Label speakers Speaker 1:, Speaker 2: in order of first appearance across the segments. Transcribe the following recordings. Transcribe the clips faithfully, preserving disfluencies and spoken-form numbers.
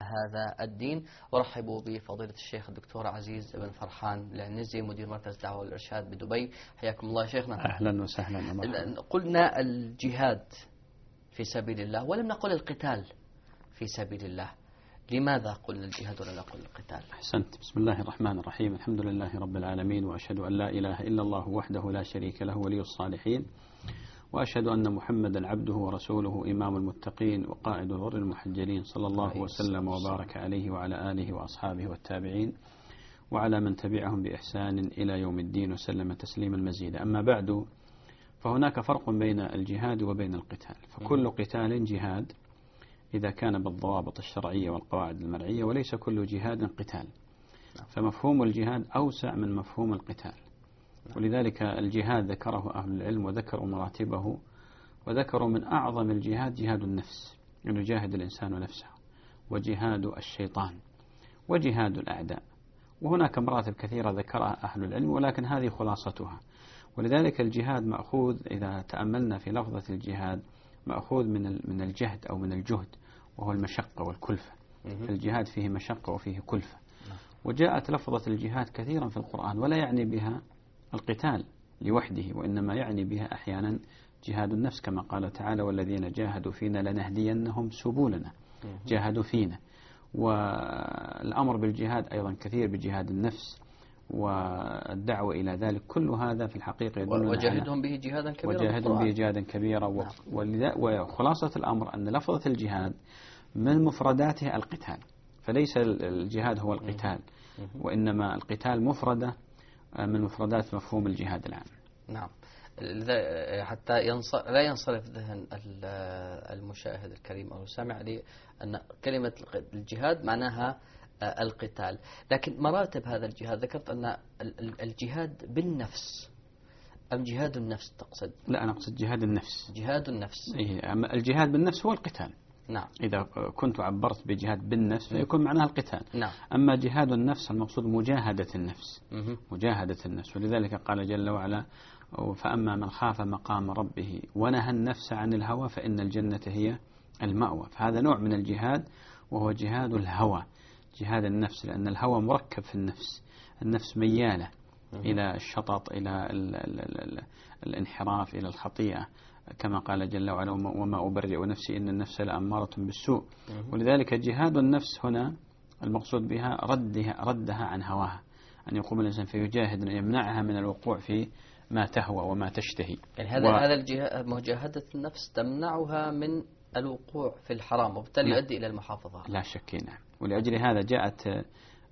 Speaker 1: هذا الدين. ورحبوا بفضيلة الشيخ الدكتور عزيز بن فرحان العنزي مدير مركز دعوة والإرشاد بدبي. حياكم الله شيخنا.
Speaker 2: أهلا وسهلا.
Speaker 1: قلنا الجهاد في سبيل الله ولم نقل القتال في سبيل الله، لماذا قلنا الجهاد ولا نقل القتال؟
Speaker 2: أحسنت. بسم الله الرحمن الرحيم، الحمد لله رب العالمين، وأشهد أن لا إله إلا الله وحده لا شريك له ولي الصالحين، وأشهد أن محمدا عبده ورسوله إمام المتقين وقائد الغر المحجلين، صلى الله وسلم وبارك عليه وعلى آله وأصحابه والتابعين وعلى من تبعهم بإحسان إلى يوم الدين وسلم تسليما مزيدا. أما بعد، فهناك فرق بين الجهاد وبين القتال، فكل قتال جهاد إذا كان بالضوابط الشرعية والقواعد المرعية، وليس كل جهاد قتال. فمفهوم الجهاد أوسع من مفهوم القتال، ولذلك الجهاد ذكره أهل العلم وذكروا مراتبه، وذكروا من أعظم الجهاد جهاد النفس، أن يجاهد الإنسان نفسه، وجهاد الشيطان، وجهاد الأعداء. وهناك مراتب كثيرة ذكرها أهل العلم، ولكن هذه خلاصتها. ولذلك الجهاد مأخوذ، إذا تأملنا في لفظة الجهاد، مأخوذ من من الجهد أو من الجهد، وهو المشقة والكلفة. الجهاد فيه مشقة وفيه كلفة. وجاءت لفظة الجهاد كثيرا في القرآن، ولا يعني بها القتال لوحده، وإنما يعني بها أحيانا جهاد النفس، كما قال تعالى: والذين جاهدوا فينا لنهدينهم سبلنا. جاهدوا فينا. والأمر بالجهاد أيضا كثير، بجهاد النفس والدعوة إلى ذلك، كل هذا في الحقيقة يدلنا
Speaker 1: وجاهدهم به جهادا كبيرا.
Speaker 2: وجاهدهم به جهادا كبيرا. نعم. وخلاصة الأمر أن لفظة الجهاد من مفرداتها القتال، فليس الجهاد هو القتال، وإنما القتال مفردة من مفردات مفهوم الجهاد العام.
Speaker 1: نعم. حتى ينصر لا ينصرف ذهن المشاهد الكريم أو السامع لأن كلمة الجهاد معناها القتال، لكن مراتب هذا الجهاد ذكرت أن الجهاد بالنفس أم جهاد النفس تقصد؟
Speaker 2: لا، أنا أقصد جهاد النفس.
Speaker 1: جهاد النفس.
Speaker 2: إيه، أما الجهاد بالنفس هو القتال.
Speaker 1: نعم.
Speaker 2: إذا كنت عبرت بجهاد بالنفس فيكون معناها القتال.
Speaker 1: نعم.
Speaker 2: أما جهاد النفس المقصود مجاهدة النفس. مه. مجاهدة النفس. ولذلك قال جل وعلا: فأما من خاف مقام ربه ونهى النفس عن الهوى فإن الجنة هي المأوى. فهذا نوع من الجهاد، وهو جهاد الهوى، جهاد النفس، لأن الهوى مركب في النفس. النفس ميالة مه. إلى الشطط، إلى ال ال ال ال الانحراف، إلى الخطيئة، كما قال جل وعلا: وما أبرئ نفسي إن النفس لأمارة بالسوء. ولذلك جهاد النفس هنا المقصود بها ردها, ردها عن هواها، أن يقوم الإنسان فيجاهد أن يمنعها من الوقوع في ما تهوى وما تشتهي.
Speaker 1: يعني هذا و... هذا الجهاد، مجاهدة النفس تمنعها من الوقوع في الحرام، وبالتالي يؤدي إلى المحافظة.
Speaker 2: لا شك. نعم. ولأجل هذا جاءت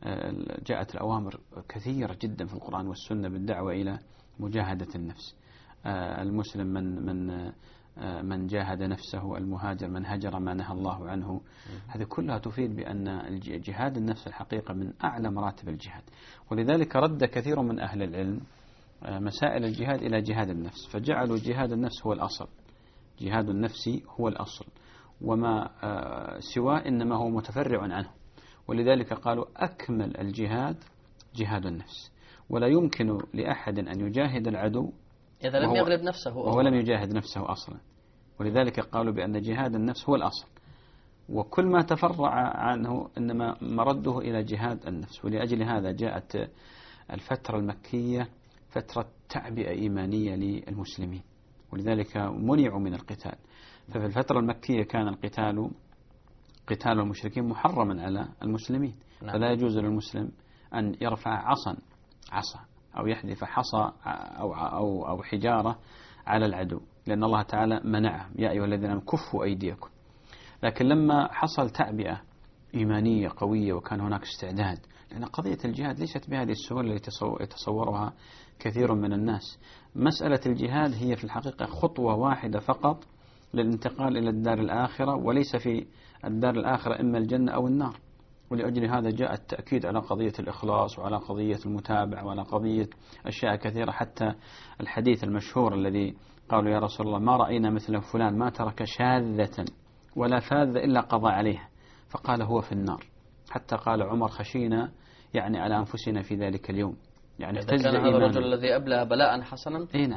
Speaker 2: جاءت الأوامر كثيرة جدا في القرآن والسنة بالدعوة إلى مجاهدة النفس. المسلم من من من جاهد نفسه، المهاجر من هجر ما نهى الله عنه. هذه كلها تفيد بأن جهاد النفس الحقيقة من أعلى مراتب الجهاد. ولذلك رد كثير من أهل العلم مسائل الجهاد إلى جهاد النفس، فجعلوا جهاد النفس هو الأصل، جهاد النفس هو الأصل، وما سواه إنما هو متفرع عنه. ولذلك قالوا أكمل الجهاد جهاد النفس، ولا يمكن لأحد أن يجاهد العدو
Speaker 1: إذا لم يغلب نفسه،
Speaker 2: وهو لم يجاهد نفسه أصلا. ولذلك قالوا بأن جهاد النفس هو الأصل، وكل ما تفرع عنه إنما مرده إلى جهاد النفس. ولأجل هذا جاءت الفترة المكية فترة تعبئة إيمانية للمسلمين، ولذلك منعوا من القتال. ففي الفترة المكية كان القتال قتال المشركين محرما على المسلمين. نعم. فلا يجوز للمسلم أن يرفع عصا عصا أو يحذف حصى أو, أو, أو حجارة على العدو، لأن الله تعالى منعهم: يا أيها الذين آمنوا كفوا أيديكم. لكن لما حصل تعبئة إيمانية قوية وكان هناك استعداد، لأن قضية الجهاد ليست بهذه السهولة التي يتصورها كثير من الناس. مسألة الجهاد هي في الحقيقة خطوة واحدة فقط للانتقال إلى الدار الآخرة، وليس في الدار الآخرة إما الجنة أو النار. ولأجل هذا جاء التأكيد على قضية الإخلاص وعلى قضية المتابعة وعلى قضية أشياء كثيرة، حتى الحديث المشهور الذي قالوا: يا رسول الله ما رأينا مثل فلان ما ترك شاذة ولا فاذة إلا قضى عليها، فقال: هو في النار. حتى قال عمر: خشينا يعني على أنفسنا في ذلك اليوم، يعني
Speaker 1: إذا كان هذا الرجل الذي أبلى بلاء حسنا.
Speaker 2: إيه نعم.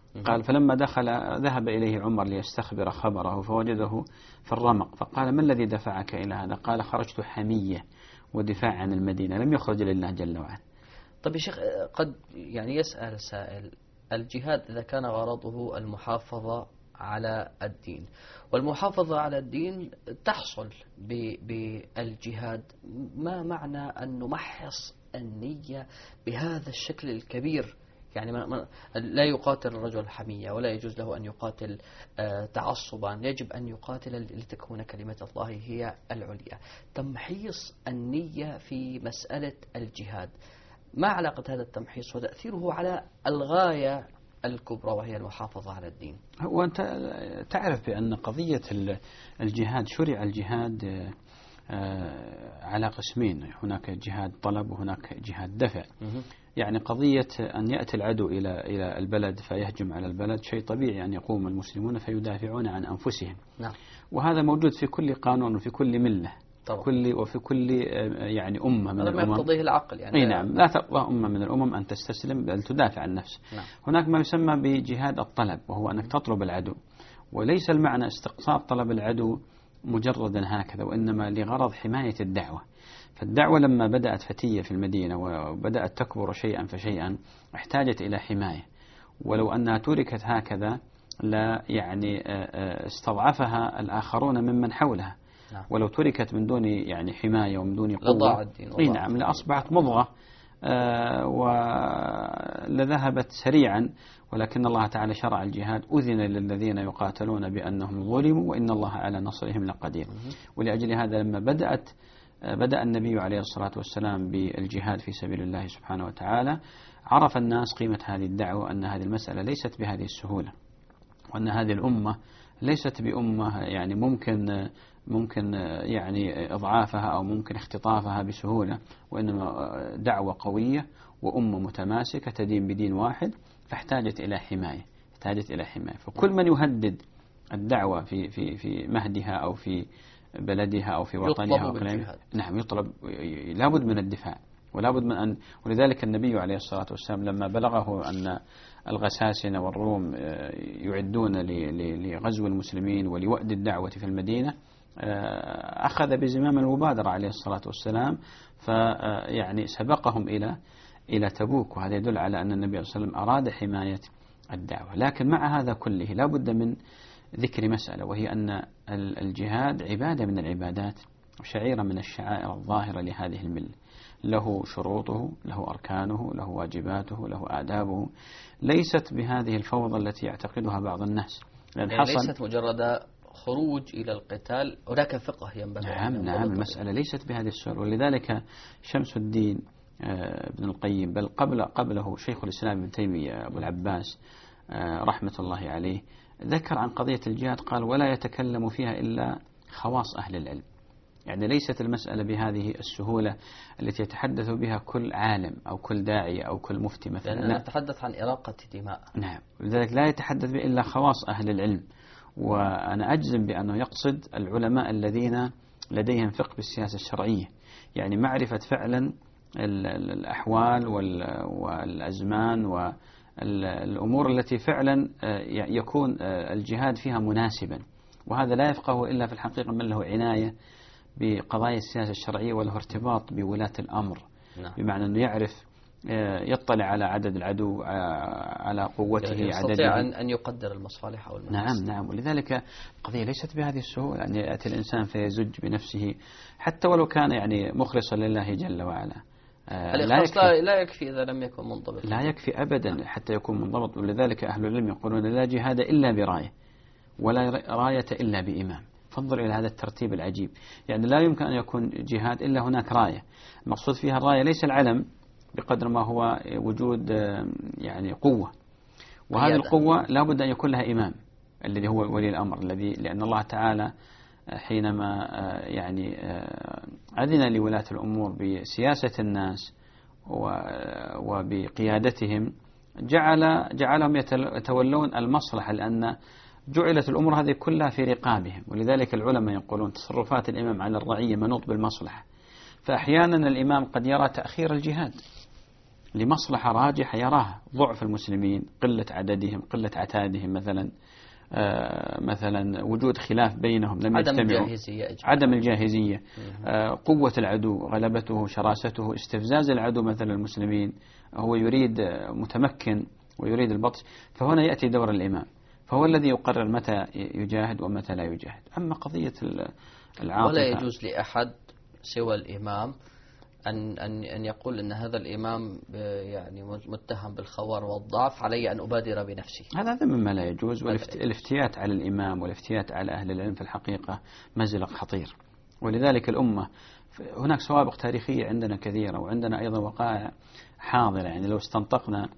Speaker 2: قال فلما دخل ذهب إليه عمر ليستخبر خبره فوجده في الرمق، فقال ما الذي دفعك إلى هذا؟ قال خرجت حمية ودفاع عن المدينة، لم يخرج لله جل وعلا.
Speaker 1: طيب يا شيخ، قد يعني يسأل سائل، الجهاد إذا كان غرضه المحافظة على الدين، والمحافظة على الدين تحصل بالجهاد، ما معنى أن نمحص النية بهذا الشكل الكبير؟ يعني ما ما لا يقاتل الرجل حمية، ولا يجوز له أن يقاتل آه تعصبا، يجب أن يقاتل لتكون كلمة الله هي العليا. تمحيص النية في مسألة الجهاد، ما علاقة هذا التمحيص وتأثيره على الغاية الكبرى وهي المحافظة على الدين؟
Speaker 2: وأنت تعرف بأن قضية الجهاد، شرع الجهاد على قسمين، هناك جهاد طلب وهناك جهاد دفع. يعني قضية أن يأتي العدو إلى إلى البلد فيهجم على البلد شيء طبيعي أن يقوم المسلمون فيدافعون عن أنفسهم.
Speaker 1: نعم.
Speaker 2: وهذا موجود في كل قانون وفي كل ملة طبعا. كل وفي كل يعني أمة من الأمم.
Speaker 1: هذا ما يقتضيه العقل يعني.
Speaker 2: أي نعم، لا ترضى أمة من الأمم أن تستسلم بل تدافع عن نفسها.
Speaker 1: نعم.
Speaker 2: هناك ما يسمى بجهاد الطلب، وهو أنك تطلب العدو، وليس المعنى استقصاء طلب العدو مجردا هكذا، وإنما لغرض حماية الدعوة. فالدعوة لما بدأت فتية في المدينة وبدأت تكبر شيئا فشيئا احتاجت إلى حماية، ولو أنها تركت هكذا لا يعني استضعفها الآخرون ممن حولها.
Speaker 1: نعم.
Speaker 2: ولو تركت من دون يعني حماية ومن دون قوة
Speaker 1: لضاع الدين.
Speaker 2: اي نعم، لأصبحت مضغة ولذهبت سريعا. ولكن الله تعالى شرع الجهاد، أذن للذين يقاتلون بأنهم ظلموا وإن الله على نصرهم لقدير. ولأجل هذا لما بدأت بدأ النبي عليه الصلاة والسلام بالجهاد في سبيل الله سبحانه وتعالى، عرف الناس قيمة هذه الدعوة، أن هذه المسألة ليست بهذه السهولة، وأن هذه الأمة ليست بأمة يعني ممكن ممكن يعني إضعافها أو ممكن اختطافها بسهولة، وإنما دعوة قوية وأمة متماسكة تدين بدين واحد، فاحتاجت إلى حماية احتاجت إلى حماية. فكل من يهدد الدعوة في في في مهدها أو في بلدها أو في وطنها أو نعم يطلب، لابد من الدفاع ولابد من أن. ولذلك النبي عليه الصلاة والسلام لما بلغه أن الغساسنة والروم يعدون لغزو المسلمين ولوأد الدعوة في المدينة، أخذ بزمام المبادرة عليه الصلاة والسلام، فيعني سبقهم إلى إلى تبوك. وهذا يدل على أن النبي صلى الله عليه وسلم أراد حماية الدعوة. لكن مع هذا كله لا بد من ذكر مسألة، وهي أن الجهاد عبادة من العبادات وشعيرة من الشعائر الظاهرة لهذه الملة، له شروطه، له أركانه، له واجباته، له آدابه، ليست بهذه الفوضى التي يعتقدها بعض الناس.
Speaker 1: لأن يعني ليست مجرد خروج إلى القتال، هناك فقه ينبغي.
Speaker 2: نعم نعم، المسألة ليست بهذه الصورة. ولذلك شمس الدين ابن القيم، بل قبل قبله شيخ الإسلام ابن تيمية أبو العباس رحمة الله عليه، ذكر عن قضية الجهاد قال ولا يتكلم فيها إلا خواص أهل العلم. يعني ليست المسألة بهذه السهولة التي يتحدث بها كل عالم أو كل داعية أو كل مفتي مثلا.
Speaker 1: لأننا نتحدث عن إراقة دماء.
Speaker 2: نعم، لذلك لا يتحدث به إلا خواص أهل العلم. وأنا أجزم بأنه يقصد العلماء الذين لديهم فقه بالسياسة الشرعية، يعني معرفة فعلا الأحوال والأزمان والأمور التي فعلا يكون الجهاد فيها مناسبا. وهذا لا يفقه إلا في الحقيقة من له عناية بقضايا السياسة الشرعية وله ارتباط بولاة الأمر. نعم. بمعنى أنه يعرف يطلع على عدد العدو، على قوته،
Speaker 1: يعني يستطيع عدده، أن يقدر المصالح أو المفاسد.
Speaker 2: نعم نعم. ولذلك القضية ليست بهذه السهولة أن يأتي الإنسان فيزج بنفسه حتى ولو كان يعني مخلصا لله جل وعلا.
Speaker 1: لا يكفي, لا يكفي إذا لم يكن منضبط.
Speaker 2: لا يكفي أبدا حتى يكون منضبط. ولذلك أهل العلم يقولون لا جهاد إلا براية ولا راية إلا بإمام. فانظر إلى هذا الترتيب العجيب. يعني لا يمكن أن يكون جهاد إلا هناك راية. المقصود فيها الراية ليس العلم بقدر ما هو وجود يعني قوة، وهذه القوة لا بد أن يكون لها إمام الذي هو ولي الأمر الذي، لأن الله تعالى حينما يعني أذن لولاة الأمور بسياسة الناس وبقيادتهم جعل جعلهم يتولون المصلحة، لأن جعلت الأمور هذه كلها في رقابهم. ولذلك العلماء يقولون تصرفات الإمام على الرعية منوط بالمصلحة. فأحيانا الإمام قد يرى تأخير الجهاد، لمصلحة راجحة يراها، ضعف المسلمين، قلة عددهم، قلة عتادهم مثلا، آه مثلا وجود خلاف بينهم لم
Speaker 1: عدم
Speaker 2: يجتمعوا،
Speaker 1: الجاهزية
Speaker 2: عدم الجاهزية، آه قوة العدو، غلبته، شراسته، استفزاز العدو مثلا المسلمين، هو يريد متمكن ويريد البطش، فهنا يأتي دور الإمام، فهو الذي يقرر متى يجاهد ومتى لا يجاهد. أما قضية العاطفة
Speaker 1: ولا يجوز لأحد سوى الإمام أن أن أن يقول أن هذا الإمام يعني متهم بالخور والضعف، علي أن أبادر بنفسي.
Speaker 2: هذا هذا مما لا يجوز. والافتيات على الإمام والافتيات على أهل العلم في الحقيقة مزلق خطير. ولذلك الأمة هناك سوابق تاريخية عندنا كثيرة، وعندنا أيضا وقائع حاضرة. يعني لو استنطقنا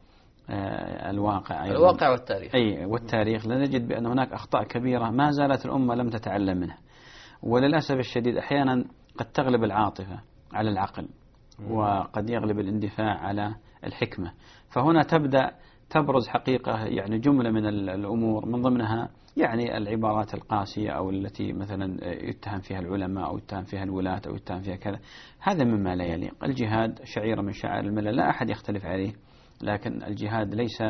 Speaker 2: الواقع أيضا
Speaker 1: الواقع والتاريخ
Speaker 2: أي والتاريخ لنجد بأن هناك أخطاء كبيرة ما زالت الأمة لم تتعلم منها. وللأسف الشديد أحيانا قد تغلب العاطفة على العقل، وقد يغلب الاندفاع على الحكمة. فهنا تبدأ تبرز حقيقة يعني جملة من الأمور، من ضمنها يعني العبارات القاسية أو التي مثلا يتهم فيها العلماء أو يتهم فيها الولاة أو يتهم فيها كذا. هذا مما لا يليق. الجهاد شعيرة من شعائر الملة لا أحد يختلف عليه، لكن الجهاد ليس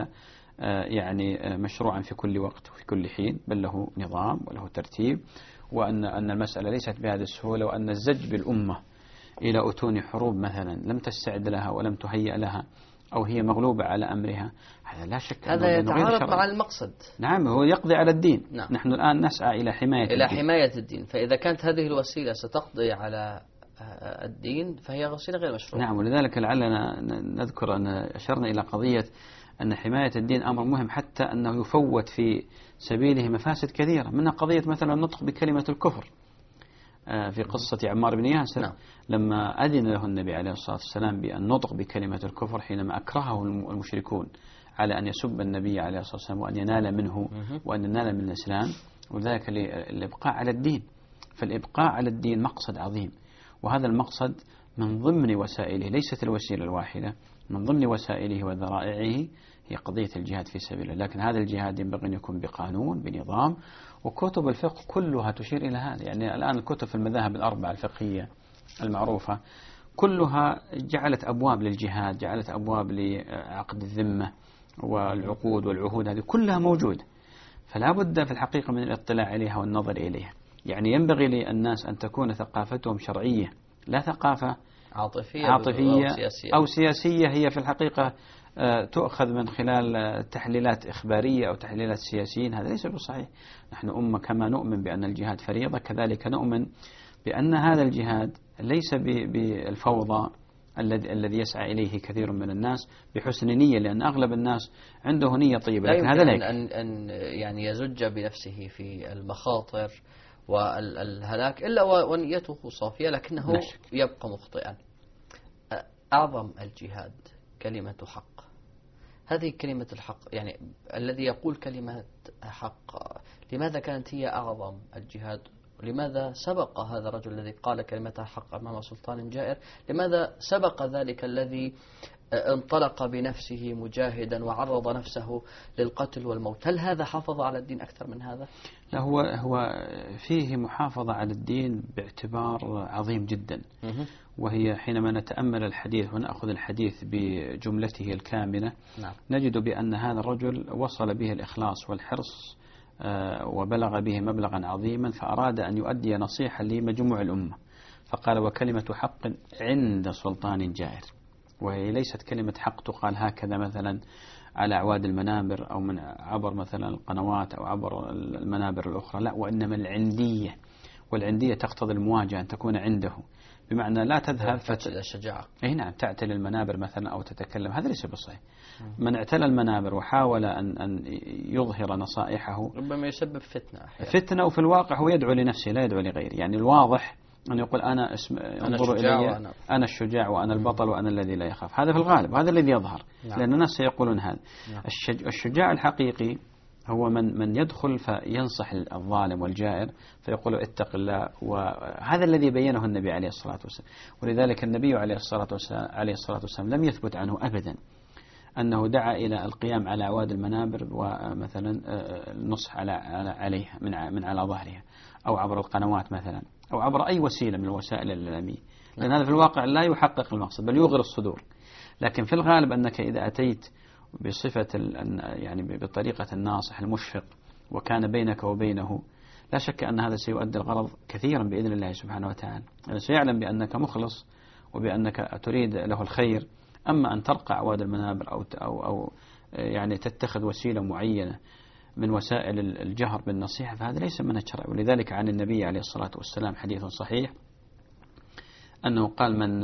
Speaker 2: يعني مشروعا في كل وقت وفي كل حين، بل له نظام وله ترتيب، وأن أن المسألة ليست بهذه السهولة، وأن الزج بالأمة إلى أتون حروب مثلا لم تستعد لها ولم تهيأ لها أو هي مغلوبة على أمرها، هذا لا شك
Speaker 1: هذا يتعارض مع المقصد.
Speaker 2: نعم، هو يقضي على الدين.
Speaker 1: نعم.
Speaker 2: نحن الآن نسعى إلى حماية
Speaker 1: إلى
Speaker 2: الدين.
Speaker 1: حماية الدين، فإذا كانت هذه الوسيلة ستقضي على الدين فهي وسيلة غير مشروعة.
Speaker 2: نعم، ولذلك لعلنا نذكر أن أشرنا إلى قضية أن حماية الدين أمر مهم، حتى أنه يفوت في سبيله مفاسد كثيرة، منها قضية مثلا النطق بكلمة الكفر في قصة عمار بن ياسر.
Speaker 1: نعم.
Speaker 2: لما أذن له النبي عليه الصلاة والسلام بأن نطق بكلمة الكفر حينما أكرهه المشركون على أن يسب النبي عليه الصلاة والسلام وأن ينال منه وأن ينال من الإسلام، وذلك الإبقاء على الدين. فالإبقاء على الدين مقصد عظيم، وهذا المقصد من ضمن وسائله، ليست الوسيلة الواحدة، من ضمن وسائله وذرائعه هي قضية الجهاد في سبيل الله. لكن هذا الجهاد ينبغي أن يكون بقانون بنظام، وكتب الفقه كلها تشير إلى هذا. يعني الآن الكتب في المذاهب الأربعة الفقهية المعروفة كلها جعلت أبواب للجهاد، جعلت أبواب لعقد الذمة والعقود والعهود، هذه كلها موجودة. فلا بد في الحقيقة من الاطلاع عليها والنظر إليها. يعني ينبغي للناس أن تكون ثقافتهم شرعية، لا ثقافة
Speaker 1: عاطفية,
Speaker 2: عاطفية
Speaker 1: أو سياسية.
Speaker 2: أو سياسية هي في الحقيقة تؤخذ من خلال تحليلات إخبارية أو تحليلات سياسيين. هذا ليس بصحيح. نحن أمة كما نؤمن بأن الجهاد فريضة، كذلك نؤمن بأن هذا الجهاد ليس بالفوضى الذي الذي يسعى إليه كثير من الناس بحسن نية، لأن أغلب الناس عنده نية طيبة، لكن هذا لا
Speaker 1: أن, أن يعني يزج بنفسه في المخاطر والهلاك إلا ونيته صافية، لكنه يبقى مخطئا. أعظم الجهاد كلمة حق. هذه كلمة الحق، يعني الذي يقول كلمة حق، لماذا كانت هي أعظم الجهاد؟ لماذا سبق هذا الرجل الذي قال كلمة حق أمام سلطان جائر؟ لماذا سبق ذلك الذي انطلق بنفسه مجاهدا وعرض نفسه للقتل والموت؟ هل هذا حافظ على الدين أكثر من هذا؟
Speaker 2: لا، هو هو فيه محافظة على الدين باعتبار عظيم جدا، وهي حينما نتأمل الحديث ونأخذ الحديث بجملته الكاملة،
Speaker 1: نعم.
Speaker 2: نجد بأن هذا الرجل وصل به الإخلاص والحرص وبلغ به مبلغا عظيما، فأراد أن يؤدي نصيحة لمجموع الأمة، فقال وكلمة حق عند سلطان جائر. وهي ليست كلمة حق تقال هكذا مثلا على أعواد المنابر أو من عبر مثلا القنوات أو عبر المنابر الأخرى، لا، وإنما العندية. والعندية تقتضي المواجهة، أن تكون عنده، بمعنى لا تذهب
Speaker 1: فتل الشجاعة.
Speaker 2: أي نعم، تعتل المنابر مثلا أو تتكلم، هذا ليس بصحيح. من اعتلى المنابر وحاول أن أن يظهر نصائحه
Speaker 1: ربما يسبب فتنة أحيانا.
Speaker 2: فتنة، وفي الواقع هو يدعو لنفسه لا يدعو لغيره. يعني الواضح أن يقول أنا اسم انظروا إلي، وأنا أنا الشجاع وأنا البطل وأنا الذي لا يخاف. هذا في الغالب، هذا الذي يظهر. نعم. لأن الناس سيقولون هذا. نعم. الشجاع الحقيقي هو من من يدخل فينصح الظالم والجائر فيقول اتق الله، وهذا الذي بينه النبي عليه الصلاة والسلام. ولذلك النبي عليه الصلاة والسلام عليه الصلاة والسلام لم يثبت عنه أبدا أنه دعا إلى القيام على أعواد المنابر ومثلا النصح على عليها من من على ظهرها، أو عبر القنوات مثلا، أو عبر أي وسيلة من الوسائل الإعلامية. لأن هذا في الواقع لا يحقق المقصد بل يغر الصدور. لكن في الغالب أنك إذا أتيت بصفة يعني بطريقة الناصح المشفق وكان بينك وبينه، لا شك أن هذا سيؤدي الغرض كثيرا بإذن الله سبحانه وتعالى، يعني سيعلم بأنك مخلص وبأنك تريد له الخير. أما أن ترقع عواد المنابر أو أو أو يعني تتخذ وسيلة معينة من وسائل الجهر بالنصيحة فهذا ليس من الشرع. ولذلك عن النبي عليه الصلاة والسلام حديث صحيح أنه قال: من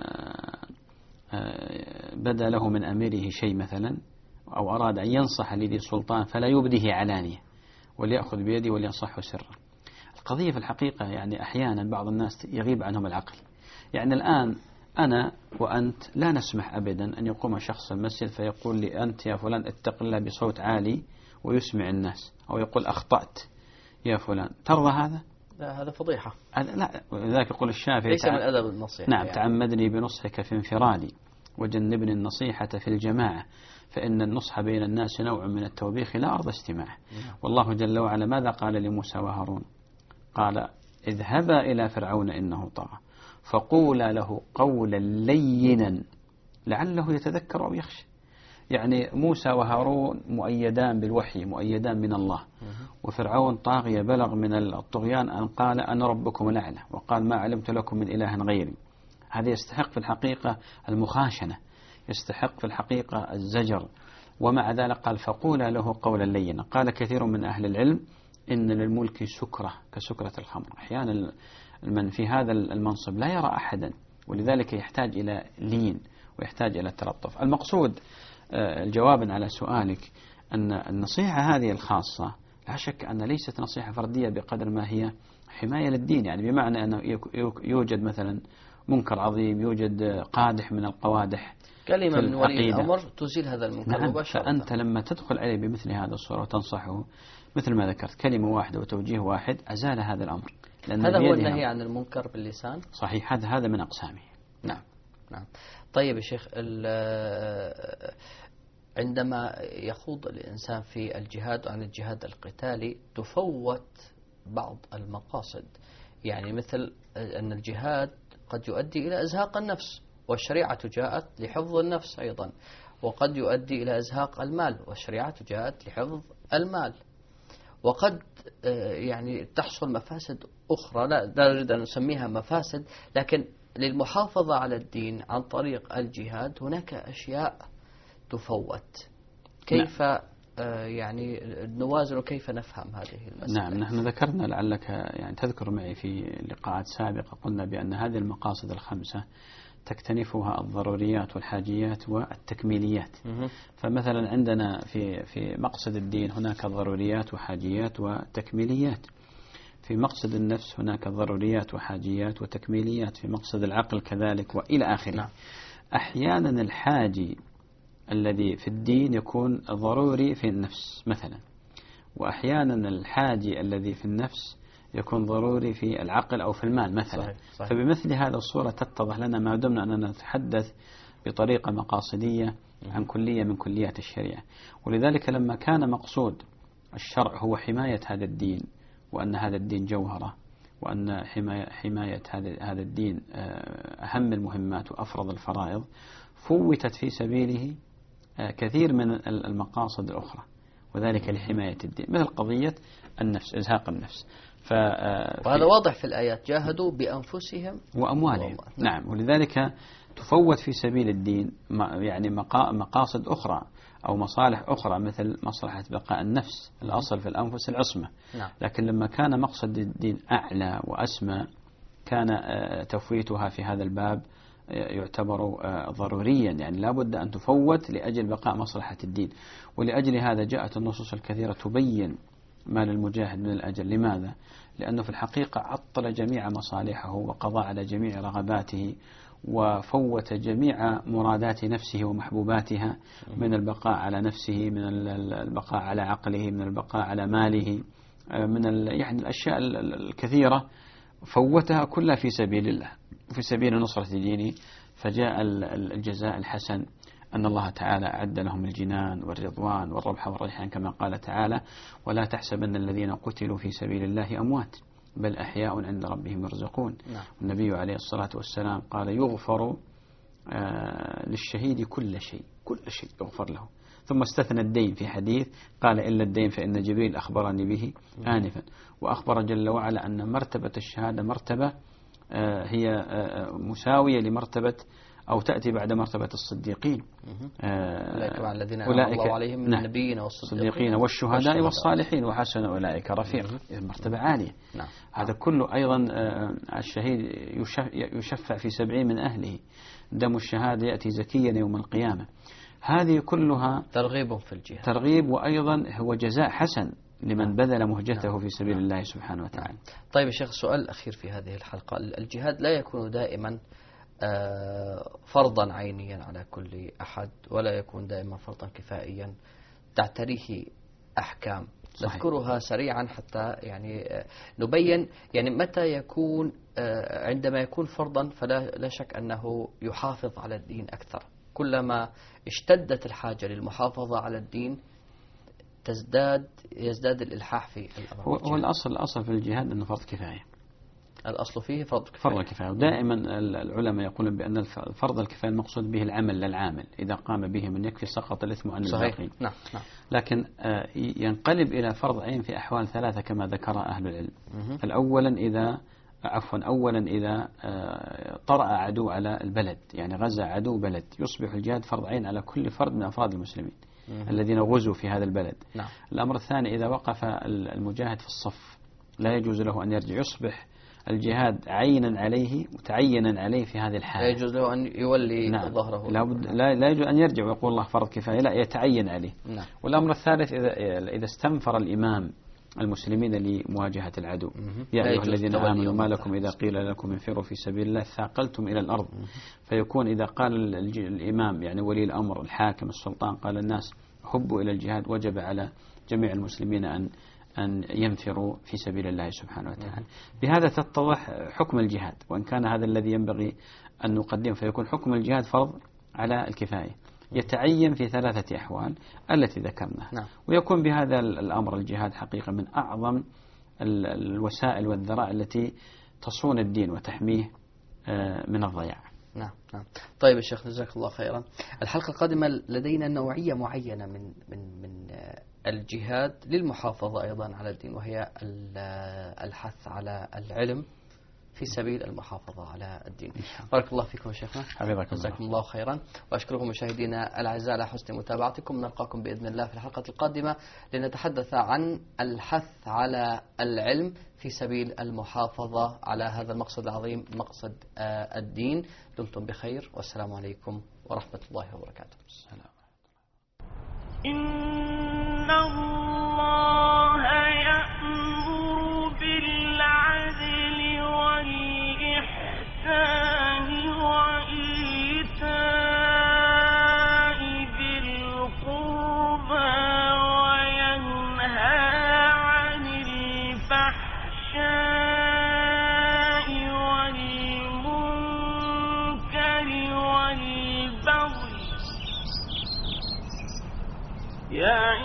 Speaker 2: بدا له من أميره شيء مثلا أو أراد أن ينصح لذي سلطان فلا يبديه علانية وليأخذ بيدي ولينصحه سرا. القضية في الحقيقة يعني أحيانا بعض الناس يغيب عنهم العقل. يعني الآن أنا وأنت لا نسمح أبدا أن يقوم شخص المسجد فيقول لي: أنت يا فلان اتق الله بصوت عالي ويسمع الناس، أو يقول: أخطأت يا فلان. ترضى هذا؟
Speaker 1: لا، هذا فضيحة.
Speaker 2: لا، ولذلك يقول الشافعي:
Speaker 1: ليس من أدب النصيحة.
Speaker 2: نعم،
Speaker 1: يعني.
Speaker 2: تعمدني بنصحك في انفرادي وجنبني النصيحة في الجماعة، فإن النصح بين الناس نوع من التوبيخ لا أرضى استماعه. والله جل وعلا ماذا قال لموسى وهارون؟ قال: اذهبا إلى فرعون إنه طغى فقولا له قولا لينا لعله يتذكر أو يخشى. يعني موسى وهارون مؤيدان بالوحي، مؤيدان من الله، وفرعون طاغية بلغ من الطغيان أن قال: أنا ربكم الأعلى، وقال: ما علمت لكم من إله غيري. هذا يستحق في الحقيقة المخاشنة، يستحق في الحقيقة الزجر. ومع ذلك قال: فقولا له قولا لينا. قال كثير من أهل العلم: إن للملك سكرة كسكرة الخمر. أحيانا من في هذا المنصب لا يرى أحدا، ولذلك يحتاج إلى لين ويحتاج إلى التلطف. المقصود الجواب على سؤالك أن النصيحة هذه الخاصة لا شك أن ليست نصيحة فردية بقدر ما هي حماية للدين، يعني بمعنى أنه يوجد مثلا منكر عظيم، يوجد قادح من القوادح،
Speaker 1: كلمة من ولي الأمر تزيل هذا المنكر
Speaker 2: نعم
Speaker 1: مباشرة.
Speaker 2: فأنت لما تدخل عليه بمثل هذا الصورة وتنصحه مثل ما ذكرت كلمة واحدة وتوجيه واحد أزال هذا الأمر.
Speaker 1: هذا هو النهي عن المنكر باللسان.
Speaker 2: صحيح، هذا هذا من أقسامه.
Speaker 1: نعم نعم. طيب يا شيخ، عندما يخوض الإنسان في الجهاد عن الجهاد القتالي تفوت بعض المقاصد، يعني مثل أن الجهاد قد يؤدي إلى إزهاق النفس، والشريعة جاءت لحفظ النفس أيضا، وقد يؤدي إلى إزهاق المال، والشريعة جاءت لحفظ المال، وقد يعني تحصل مفاسد أخرى لا نريد أن نسميها مفاسد، لكن للمحافظة على الدين عن طريق الجهاد هناك أشياء تفوت. كيف نعم. يعني نوازن وكيف نفهم هذه المسألة؟
Speaker 2: نعم، نحن ذكرنا لعلك يعني تذكر معي في لقاءات سابقة قلنا بأن هذه المقاصد الخمسة تكتنفها الضروريات والحاجيات والتكميليات. فمثلا عندنا في في مقصد الدين هناك ضروريات وحاجيات وتكميليات، في مقصد النفس هناك ضروريات وحاجيات وتكميليات، في مقصد العقل كذلك وإلى آخره. نعم. أحيانا الحاجي الذي في الدين يكون ضروري في النفس مثلا، وأحيانا الحاجي الذي في النفس يكون ضروري في العقل أو في المال مثلا. صحيح. صحيح. فبمثل هذا الصورة تتضح لنا ما دمنا أننا نتحدث بطريقة مقاصدية عن كلية من كليات الشريعة. ولذلك لما كان مقصود الشرع هو حماية هذا الدين، وأن هذا الدين جوهرة، وأن حماية, حماية هذا الدين أهم المهمات وأفرض الفرائض، فوتت في سبيله كثير من المقاصد الأخرى، وذلك لحماية الدين، مثل قضية النفس، إزهاق النفس.
Speaker 1: وهذا واضح في الآيات: جاهدوا بأنفسهم
Speaker 2: وأموالهم. نعم، ولذلك تفوت في سبيل الدين يعني مقاصد أخرى أو مصالح أخرى، مثل مصلحة بقاء النفس، الأصل في الأنفس العصمة. نعم. لكن لما كان مقصد الدين أعلى وأسمى كان تفويتها في هذا الباب يعتبر ضروريا، يعني لا بد أن تفوت لأجل بقاء مصلحة الدين. ولأجل هذا جاءت النصوص الكثيرة تبين ما للمجاهد من الأجر. لماذا؟ لأنه في الحقيقة عطل جميع مصالحه وقضى على جميع رغباته وفوت جميع مرادات نفسه ومحبوباتها، من البقاء على نفسه، من البقاء على عقله، من البقاء على ماله، من يعني الأشياء الكثيرة فوتها كلها في سبيل الله وفي سبيل نصرة دينه. فجاء الجزاء الحسن أن الله تعالى أعد لهم الجنان والرضوان والربح والريحان، كما قال تعالى: ولا تحسبن الذين قتلوا في سبيل الله أموات بل أحياء عند ربهم يرزقون.
Speaker 1: نعم.
Speaker 2: النبي عليه الصلاة والسلام قال يغفر آه للشهيد كل شيء، كل شيء يغفر له، ثم استثنى الدين في حديث قال إلا الدين فإن جبريل أخبرني به آنفا، وأخبر جل وعلا أن مرتبة الشهادة مرتبة آه هي آه مساوية لمرتبة أو تأتي بعد مرتبة الصديقين.
Speaker 1: أولئك مع الذين أنعم الله عليهم من النبيين والصديقين
Speaker 2: والشهداء والصالحين وحسن أولئك رفيقا، مرتبة عالية.
Speaker 1: نعم.
Speaker 2: هذا كله أيضا الشهيد يشفع في سبعين من أهله، دم الشهادة يأتي زكيا يوم القيامة. هذه كلها
Speaker 1: ترغيب في الجهاد،
Speaker 2: ترغيب، وأيضا هو جزاء حسن لمن بذل مهجته في سبيل الله سبحانه وتعالى.
Speaker 1: طيب يا شيخ، السؤال الأخير في هذه الحلقة، الجهاد لا يكون دائما فرضا عينيا على كل أحد، ولا يكون دائما فرضا كفائيا تعتريه أحكام. صحيح. نذكرها سريعا حتى يعني نبين يعني متى يكون عندما يكون فرضا فلا لا شك أنه يحافظ على الدين أكثر. كلما اشتدت الحاجة للمحافظة على الدين تزداد يزداد الإلحاح في الأمر.
Speaker 2: هو الأصل الأصل في الجهاد أنه فرض كفاية.
Speaker 1: الأصل فيه فرض كفاية.
Speaker 2: فرض كفاية، ودائما العلماء يقولون بأن فرض الكفاية المقصود به العمل للعامل، إذا قام به من يكفي سقط الإثم عن الباقين.
Speaker 1: نعم. نعم.
Speaker 2: لكن ينقلب إلى فرض عين في أحوال ثلاثة كما ذكر أهل العلم. الأولا إذا عفوا أولا إذا طرأ عدو على البلد، يعني غزا عدو بلد، يصبح الجهاد فرض عين على كل فرد من أفراد المسلمين الذين غزوا في هذا البلد.
Speaker 1: نعم.
Speaker 2: الأمر الثاني إذا وقف المجاهد في الصف لا يجوز له أن يرجع، يصبح الجهاد عينا عليه متعينا عليه في هذه الحالة.
Speaker 1: لا يجوز له أن يولي
Speaker 2: نعم.
Speaker 1: ظهره.
Speaker 2: لا, لا, لا يجوز أن يرجع ويقول الله فرض كفاية، لا، يتعين عليه.
Speaker 1: نعم.
Speaker 2: والأمر الثالث إذا, إذا استنفر الإمام المسلمين لمواجهة العدو، يا أيها الذين آمنوا ما لكم إذا قيل لكم انفروا في سبيل الله ثاقلتم إلى الأرض. فيكون إذا قال الإمام يعني ولي الأمر الحاكم السلطان قال الناس هبوا إلى الجهاد، وجب على جميع المسلمين أن أن ينفروا في سبيل الله سبحانه وتعالى. بهذا تتضح حكم الجهاد، وإن كان هذا الذي ينبغي أن نقدم، فيكون حكم الجهاد فرض على الكفاية، يتعين في ثلاثة أحوال التي ذكرناها.
Speaker 1: نعم.
Speaker 2: ويكون بهذا الأمر الجهاد حقيقة من أعظم الوسائل والذرائع التي تصون الدين وتحميه من الضياع.
Speaker 1: نعم. نعم. طيب يا شيخ، جزاك الله خيرا. الحلقة القادمة لدينا نوعية معينة من من من الجهاد للمحافظة أيضا على الدين، وهي الحث على العلم في سبيل المحافظة على الدين. بارك الله فيكم يا شيخنا، جزاكم الله خيرا، وأشكركم مشاهدينا الأعزاء على حسن متابعتكم. نلقاكم بإذن الله في الحلقة القادمة لنتحدث عن الحث على العلم في سبيل المحافظة على هذا المقصد العظيم، مقصد الدين. دمتم بخير، والسلام عليكم ورحمة الله وبركاته.
Speaker 2: السلام.
Speaker 3: إن الله يأمر بالعدل والإحسان وإيتاء ذي القربى وينهى عن الفحشاء والمنكر والبغي.